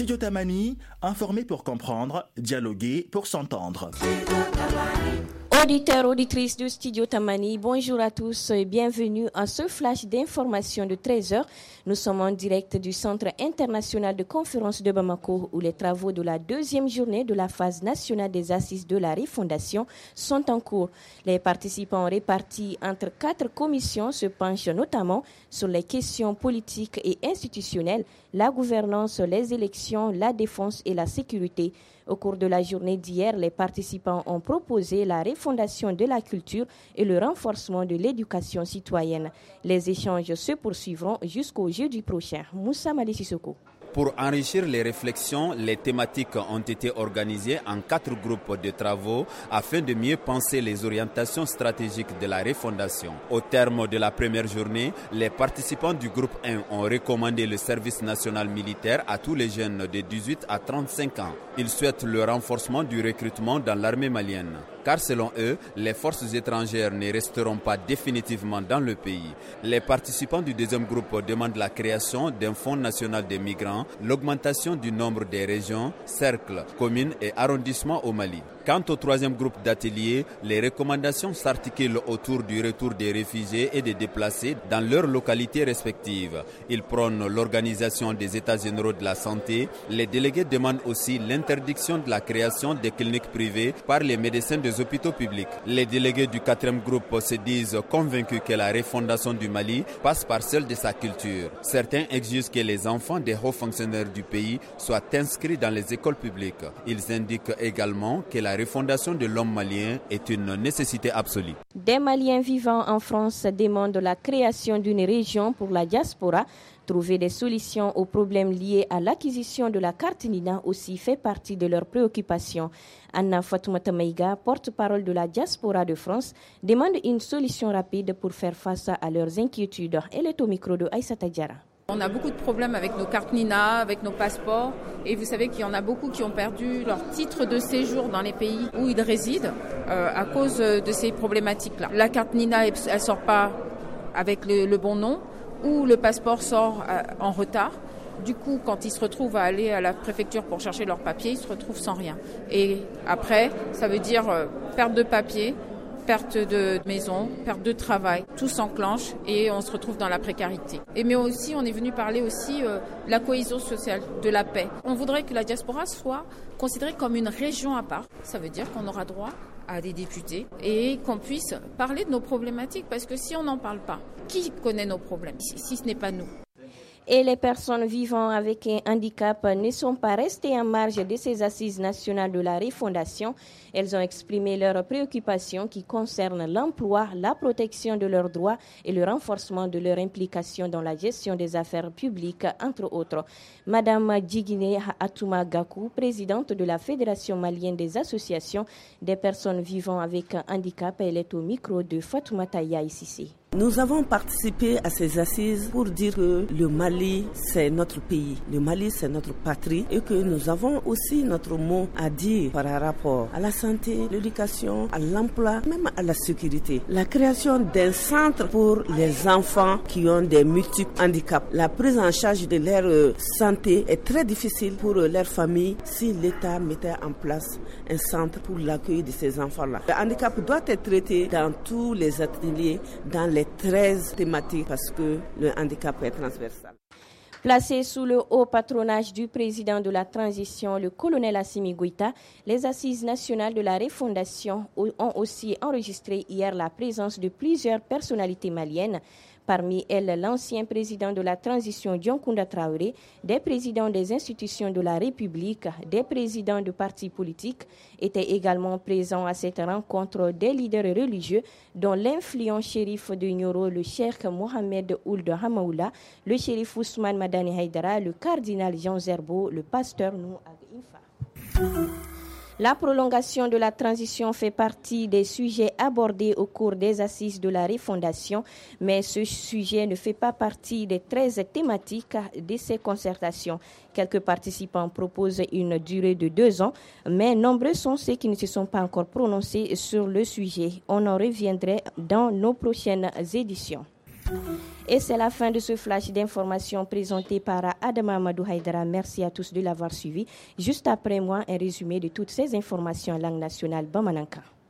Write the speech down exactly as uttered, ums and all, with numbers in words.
Studio Tamani, informer pour comprendre, dialoguer pour s'entendre. Auditeurs, auditrices du Studio Tamani, bonjour à tous et bienvenue à ce flash d'information de treize heures. Nous sommes en direct du Centre international de conférence de Bamako où les travaux de la deuxième journée de la phase nationale des assises de la refondation sont en cours. Les participants répartis entre quatre commissions se penchent notamment sur les questions politiques et institutionnelles, la gouvernance, les élections, la défense et la sécurité. Au cours de la journée d'hier, les participants ont proposé la refondation de la culture et le renforcement de l'éducation citoyenne. Les échanges se poursuivront jusqu'au jeudi prochain. Moussa Mali Sissoko. Pour enrichir les réflexions, les thématiques ont été organisées en quatre groupes de travaux afin de mieux penser les orientations stratégiques de la refondation. Au terme de la première journée, les participants du groupe un ont recommandé le service national militaire à tous les jeunes de dix-huit à trente-cinq ans. Ils souhaitent le renforcement du recrutement dans l'armée malienne. Car selon eux, les forces étrangères ne resteront pas définitivement dans le pays. Les participants du deuxième groupe demandent la création d'un fonds national des migrants, l'augmentation du nombre des régions, cercles, communes et arrondissements au Mali. Quant au troisième groupe d'ateliers, les recommandations s'articulent autour du retour des réfugiés et des déplacés dans leurs localités respectives. Ils prônent l'organisation des états généraux de la santé. Les délégués demandent aussi l'interdiction de la création des cliniques privées par les médecins des hôpitaux publics. Les délégués du quatrième groupe se disent convaincus que la refondation du Mali passe par celle de sa culture. Certains exigent que les enfants des hauts fonctionnaires du pays soient inscrits dans les écoles publiques. Ils indiquent également que la La refondation de l'homme malien est une nécessité absolue. Des Maliens vivant en France demandent la création d'une région pour la diaspora. Trouver des solutions aux problèmes liés à l'acquisition de la carte NINA aussi fait partie de leurs préoccupations. Anna Fatoumata Maïga, porte-parole de la diaspora de France, demande une solution rapide pour faire face à leurs inquiétudes. Elle est au micro de Aïssata Diarra. On a beaucoup de problèmes avec nos cartes NINA, avec nos passeports. Et vous savez qu'il y en a beaucoup qui ont perdu leur titre de séjour dans les pays où ils résident euh, à cause de ces problématiques-là. La carte NINA, elle ne sort pas avec le, le bon nom ou le passeport sort euh, en retard. Du coup, quand ils se retrouvent à aller à la préfecture pour chercher leurs papiers, ils se retrouvent sans rien. Et après, ça veut dire euh, perte de papiers, perte de maison, perte de travail, tout s'enclenche et on se retrouve dans la précarité. Et mais aussi, on est venu parler aussi euh, de la cohésion sociale, de la paix. On voudrait que la diaspora soit considérée comme une région à part. Ça veut dire qu'on aura droit à des députés et qu'on puisse parler de nos problématiques parce que si on n'en parle pas, qui connaît nos problèmes si, si ce n'est pas nous? Et les personnes vivant avec un handicap ne sont pas restées en marge de ces assises nationales de la refondation. Elles ont exprimé leurs préoccupations qui concernent l'emploi, la protection de leurs droits et le renforcement de leur implication dans la gestion des affaires publiques, entre autres. Madame Djigine Atouma Gakou, présidente de la Fédération malienne des associations des personnes vivant avec un handicap, elle est au micro de Fatoumata Yaïssi. Nous avons participé à ces assises pour dire que le Mali, c'est notre pays. Le Mali, c'est notre patrie et que nous avons aussi notre mot à dire par rapport à la santé, l'éducation, à l'emploi, même à la sécurité. La création d'un centre pour les enfants qui ont des multiples handicaps. La prise en charge de leur santé est très difficile pour leur famille si l'État mettait en place un centre pour l'accueil de ces enfants-là. Le handicap doit être traité dans tous les ateliers, dans les treize thématiques parce que le handicap est transversal. Placé sous le haut patronage du président de la transition, le colonel Assimi Goïta, les assises nationales de la refondation ont aussi enregistré hier la présence de plusieurs personnalités maliennes. Parmi elles, l'ancien président de la transition Dioncounda Traoré, des présidents des institutions de la République, des présidents de partis politiques étaient également présents à cette rencontre des leaders religieux, dont l'influent shérif de Nioro, le cheikh Mohamed Ould Hamaoula, le shérif Ousmane Madani Haïdara, le cardinal Jean Zerbo, le pasteur Nou Ag Infa. La prolongation de la transition fait partie des sujets abordés au cours des assises de la refondation, mais ce sujet ne fait pas partie des treize thématiques de ces concertations. Quelques participants proposent une durée de deux ans, mais nombreux sont ceux qui ne se sont pas encore prononcés sur le sujet. On en reviendrait dans nos prochaines éditions. Et c'est la fin de ce flash d'informations présenté par Adama Amadou Haïdara. Merci à tous de l'avoir suivi. Juste après moi, un résumé de toutes ces informations en langue nationale Bamananka.